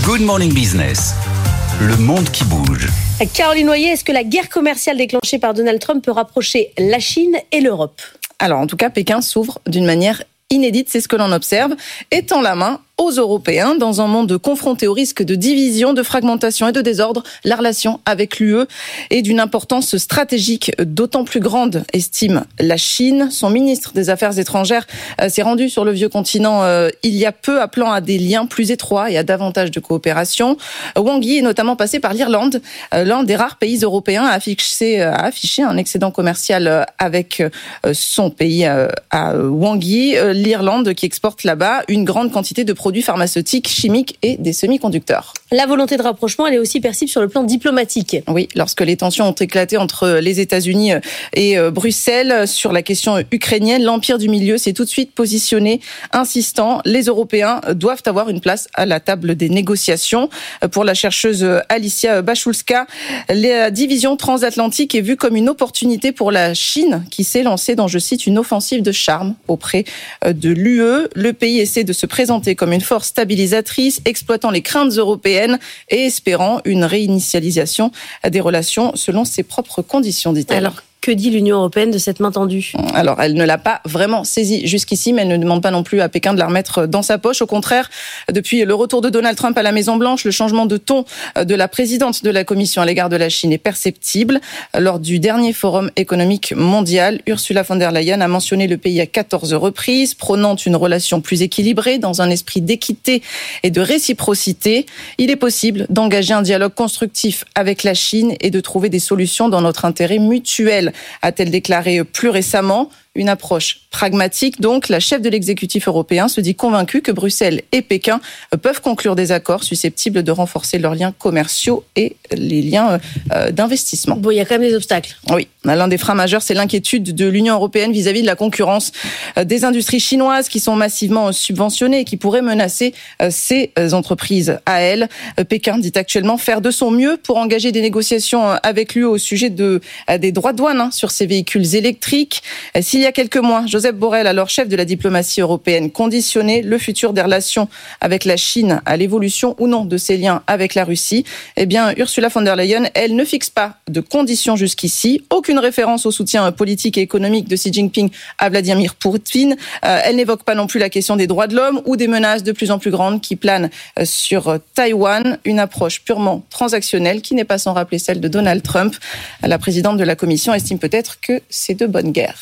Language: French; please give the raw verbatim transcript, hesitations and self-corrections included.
Good Morning Business, le monde qui bouge. Caroline Noyer, est-ce que la guerre commerciale déclenchée par Donald Trump peut rapprocher la Chine et l'Europe ? Alors en tout cas, Pékin s'ouvre d'une manière inédite, c'est ce que l'on observe, étend la main aux Européens dans un monde confronté au risque de division, de fragmentation et de désordre. La relation avec l'U E est d'une importance stratégique d'autant plus grande, estime la Chine. Son ministre des Affaires étrangères euh, s'est rendu sur le vieux continent euh, il y a peu, appelant à des liens plus étroits et à davantage de coopération. Wang Yi est notamment passé par l'Irlande, euh, l'un des rares pays européens à afficher, à afficher un excédent commercial avec euh, son pays euh, à Wang Yi, euh, l'Irlande qui exporte là-bas une grande quantité de produits pharmaceutiques, chimiques et des semi-conducteurs. La volonté de rapprochement, elle est aussi perçue sur le plan diplomatique. Oui, lorsque les tensions ont éclaté entre les États-Unis et Bruxelles sur la question ukrainienne, l'Empire du Milieu s'est tout de suite positionné, insistant, les Européens doivent avoir une place à la table des négociations. Pour la chercheuse Alicia Bachulska, la division transatlantique est vue comme une opportunité pour la Chine qui s'est lancée dans, je cite, une offensive de charme auprès de l'U E. Le pays essaie de se présenter comme une force stabilisatrice, exploitant les craintes européennes et espérant une réinitialisation des relations selon ses propres conditions, dit-elle. Alors, que dit l'Union européenne de cette main tendue ? Alors, elle ne l'a pas vraiment saisie jusqu'ici, mais elle ne demande pas non plus à Pékin de la remettre dans sa poche. Au contraire, depuis le retour de Donald Trump à la Maison-Blanche, le changement de ton de la présidente de la Commission à l'égard de la Chine est perceptible. Lors du dernier forum économique mondial, Ursula von der Leyen a mentionné le pays à quatorze reprises, prônant une relation plus équilibrée dans un esprit d'équité et de réciprocité. Il est possible d'engager un dialogue constructif avec la Chine et de trouver des solutions dans notre intérêt mutuel, a-t-elle déclaré plus récemment. Une approche pragmatique, donc. La chef de l'exécutif européen se dit convaincue que Bruxelles et Pékin peuvent conclure des accords susceptibles de renforcer leurs liens commerciaux et les liens d'investissement. Bon, il y a quand même des obstacles. Oui, l'un des freins majeurs, c'est l'inquiétude de l'Union européenne vis-à-vis de la concurrence des industries chinoises qui sont massivement subventionnées et qui pourraient menacer ces entreprises à elles. Pékin dit actuellement faire de son mieux pour engager des négociations avec l'U E au sujet de, des droits de douane sur ces véhicules électriques. S'il Il y a quelques mois, Joseph Borrell, alors chef de la diplomatie européenne, conditionnait le futur des relations avec la Chine à l'évolution ou non de ses liens avec la Russie. Eh bien, Ursula von der Leyen, elle ne fixe pas de conditions jusqu'ici. Aucune référence au soutien politique et économique de Xi Jinping à Vladimir Poutine. Euh, elle n'évoque pas non plus la question des droits de l'homme ou des menaces de plus en plus grandes qui planent sur Taïwan. Une approche purement transactionnelle qui n'est pas sans rappeler celle de Donald Trump. La présidente de la Commission estime peut-être que c'est de bonne guerre.